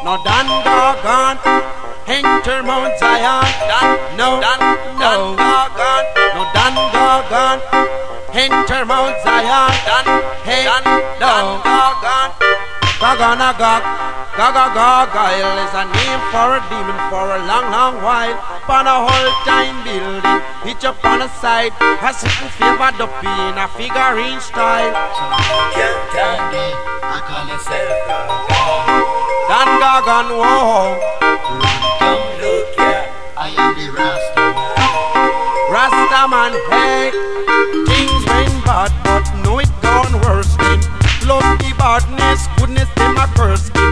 No Dan Gargan, enter Mount Zion. No Dan Gargan, no Dan Gargan, enter Mount Zion. No Gargan, Gaganagag. Gargoyle is a name for a demon for a long, long while. Upon a whole time building, pitch up on the side. A certain favored up in a figurine style. Can't stand it, I call myself Dan Gargan, whoa. Come look here, I am the Rastaman, hey. Things went bad, but no it gone worse. Love the badness, goodness, them a curse.